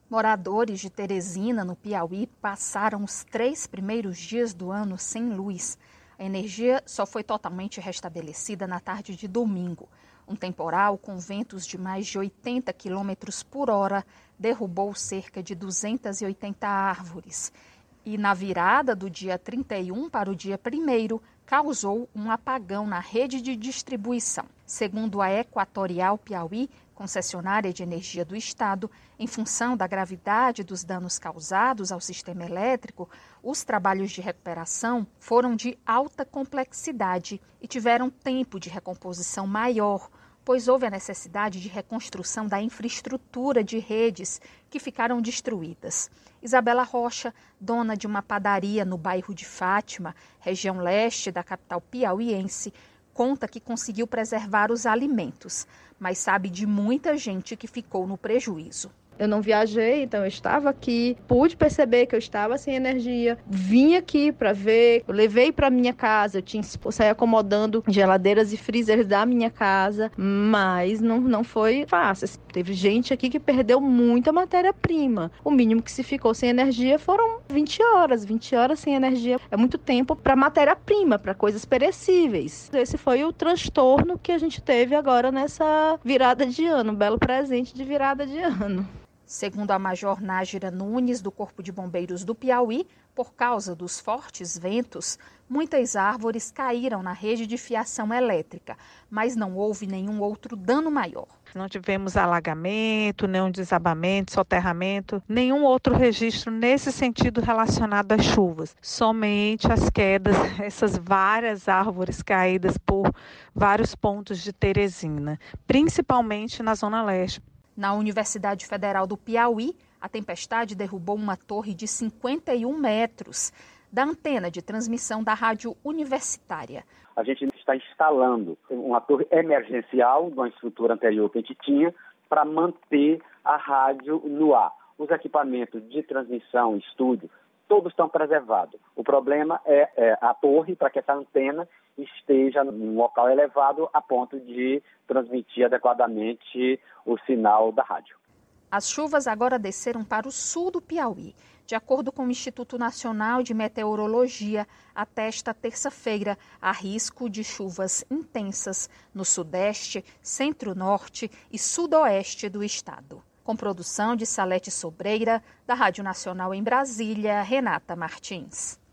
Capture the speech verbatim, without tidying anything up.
Moradores de Teresina, no Piauí, passaram os três primeiros dias do ano sem luz. A energia só foi totalmente restabelecida na tarde de domingo. Um temporal com ventos de mais de oitenta quilômetros por hora derrubou cerca de duzentas e oitenta árvores. E na virada do dia trinta e um para o dia primeiro, causou um apagão na rede de distribuição. Segundo a Equatorial Piauí, concessionária de energia do Estado, em função da gravidade dos danos causados ao sistema elétrico, os trabalhos de recuperação foram de alta complexidade e tiveram tempo de recomposição maior, pois houve a necessidade de reconstrução da infraestrutura de redes que ficaram destruídas. Isabela Rocha, dona de uma padaria no bairro de Fátima, região leste da capital piauiense, conta que conseguiu preservar os alimentos, mas sabe de muita gente que ficou no prejuízo. Eu não viajei, então eu estava aqui, pude perceber que eu estava sem energia, vim aqui para ver, eu levei para minha casa, eu tinha que sair acomodando geladeiras e freezers da minha casa, mas não, não foi fácil. Teve gente aqui que perdeu muita matéria-prima. O mínimo que se ficou sem energia foram vinte horas. vinte horas sem energia é muito tempo para matéria-prima, para coisas perecíveis. Esse foi o transtorno que a gente teve agora nessa virada de ano, um belo presente de virada de ano. Segundo a Major Nájira Nunes, do Corpo de Bombeiros do Piauí, por causa dos fortes ventos, muitas árvores caíram na rede de fiação elétrica, mas não houve nenhum outro dano maior. Não tivemos alagamento, nenhum desabamento, soterramento, nenhum outro registro nesse sentido relacionado às chuvas. Somente as quedas, essas várias árvores caídas por vários pontos de Teresina, principalmente na Zona Leste. Na Universidade Federal do Piauí, a tempestade derrubou uma torre de cinquenta e um metros da antena de transmissão da rádio universitária. A gente está instalando uma torre emergencial de uma estrutura anterior que a gente tinha para manter a rádio no ar. Os equipamentos de transmissão, estúdio, todos estão preservados. O problema é, é a torre, para que essa antena esteja num local elevado a ponto de transmitir adequadamente o sinal da rádio. As chuvas agora desceram para o sul do Piauí. De acordo com o Instituto Nacional de Meteorologia, até esta terça-feira há risco de chuvas intensas no sudeste, centro-norte e sudoeste do estado. Com produção de Salete Sobreira, da Rádio Nacional em Brasília, Renata Martins.